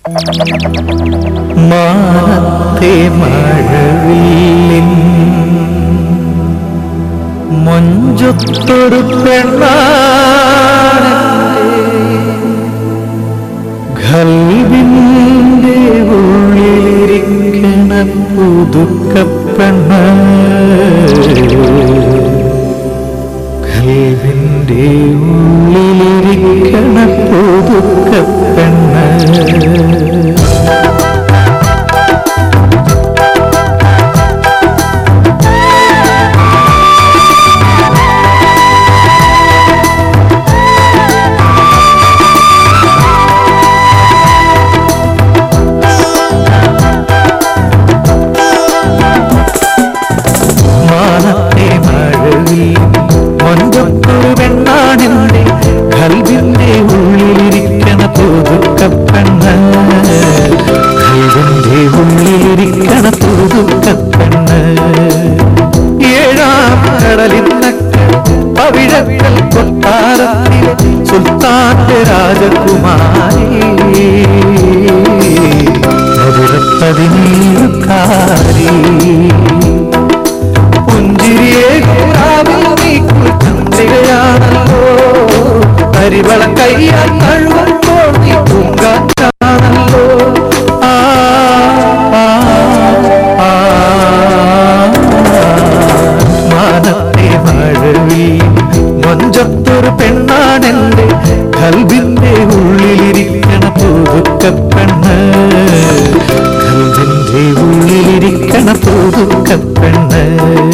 മാനത്തെ മഴവില്ലിൻ മൊഞ്ചത്തൊരു പെണ്ണാണ് ഖൽബിന്റെ ഉള്ളിലിരിക്കണ പുതുക്കപ്പെണ്ണ് ഖൽബിന്റെ ഉള്ളിലിരിക്കണ പുതുക്കപ്പെണ്ണ് മൊഞ്ചത്തൊരു പെണ്ണാണെന്റെ ഖൽബിന്റെ ഉള്ളിലിരിക്കണ പുതുക്കപ്പെണ്ണ് ഖൽബിന്റെ ഉള്ളിലിരിക്കണ പുതുക്കപ്പെണ്ണ് ഏഴാം കടലിന്നക്കര പവിഴക്കൽ കൊട്ടാരത്തിലെ സുൽത്താന്റെ രാജകുമാരി മധുരപ്പതിനീരുകാരി പുഞ്ചിരിയെ ാണല്ലോ കരിവള കയ്യാൽ കഴുകുമ്പോൾ നീ പൂങ്കാറ്റാണല്ലോ മാനത്തെ മഴവിൽ മൊഞ്ചത്തൊരു പെണ്ണാണെന്റെ ഖൽബിന്റെ ഉള്ളിലിരിക്കണ പുതുക്കപ്പെണ്ണ് ഖൽബിന്റെ ഉള്ളിലിരിക്കണ പുതുക്കപ്പെണ്ണ്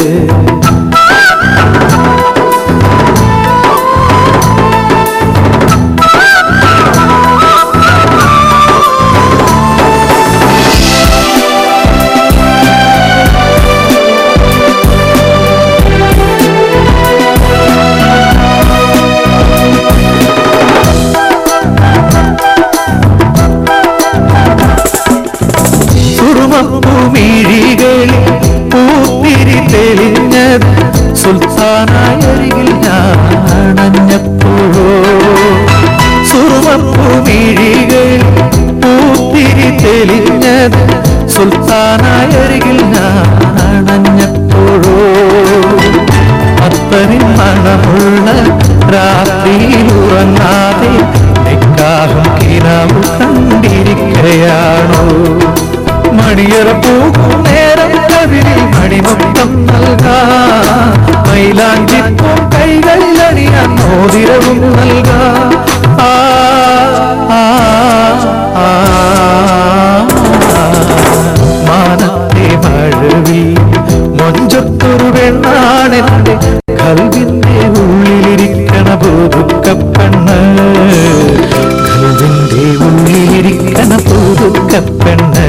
പൂമിഴികളിൽ പൂത്തിരി തെളിഞ്ഞത് സുൽത്താനായരികിൽ ഞാനഞ്ഞപ്പോഴോ സുറുമപ്പൂമിഴികളിൽ പൂത്തിരി തെളിഞ്ഞത് സുൽത്താനായരികിൽ ഞാനഞ്ഞപ്പോഴോ അത്തരിൻ മണമുള്ള രാത്രിയിൽ ഉറങ്ങാതെ നിക്കാഹും കിനാവും കണ്ടിരിക്കുകയാണോ മണിയറ പൂക്കും നേരം കവിളിൽ മണിമുത്തം നൽകാം മൈലാഞ്ചിപ്പൂ കൈകളിൽ അണിയാൻ മോതിരവും നൽകാം മാനത്തെ മഴവിൽ മൊഞ്ചത്തൊരു പെണ്ണാണെന്റെ ഖൽബിന്റെ ഉള്ളിലിരിക്കണ പുതുക്കപ്പെണ്ണ് ഖൽബിന്റെ ഉള്ളിലിരിക്കണ പുതുക്കപ്പെണ്ണ്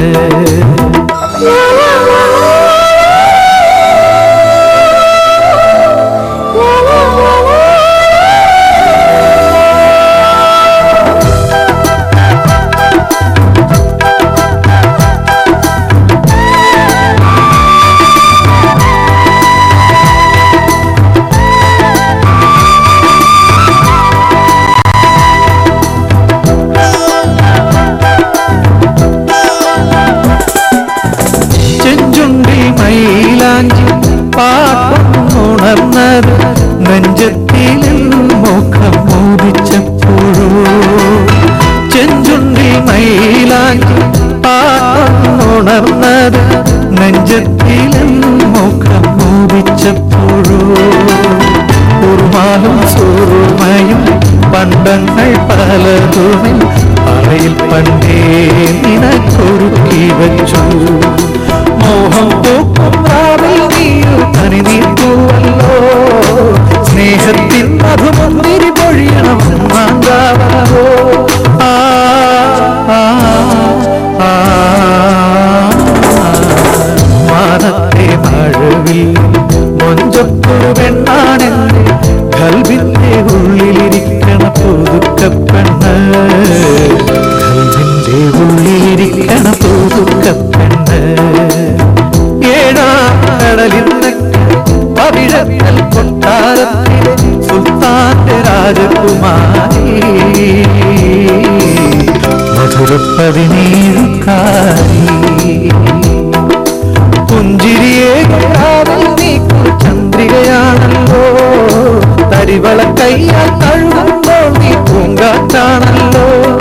പാട്ടുണർന്നത് നെഞ്ചത്തിൽ മുഖം മോദിച്ചപ്പോഴോ ചെഞ്ചുണ്ടിൽ മൈലാഞ്ചി പാട്ടുണർന്നത് നെഞ്ചത്തിൽ മുഖം മോദിച്ചപ്പോഴോ ഉറുമാലും സുറുമയും പണ്ടങ്ങൾ പലതുമേ അറയിൽ പണ്ടേ നിനക്കൊരുക്കി വച്ചു മോഹം പൂക്കും നീർത്തുവല്ലോ സ്നേഹത്തിൻ മധുമന്തിരി പൊഴിയണം മാങ്കാവോ മാനത്തെ മഴവിൽ മൊഞ്ചത്തൊരു പെണ്ണാണെന്റെ ഖൽബിന്റെ ഉള്ളിലിരിക്കണ പുതുക്കപ്പെണ്ണ് ഖൽബിന്റെ ഉള്ളിലിരിക്കണ പുതുക്കപ്പെണ്ണ് ഏഴാം കടലിന്നക്കര പവിഴക്കൽ കൊട്ടാരത്തിലെ സുൽത്താന്റെ രാജകുമാരി മധുരപ്പ 17കാരി പുഞ്ചിരിയെ കാവൽ നീക്കും ചന്ദ്രികയാണല്ലോ തരിവള കയ്യാൽ തഴുകുമ്പോൾ നീ പൂങ്കാറ്റാണല്ലോ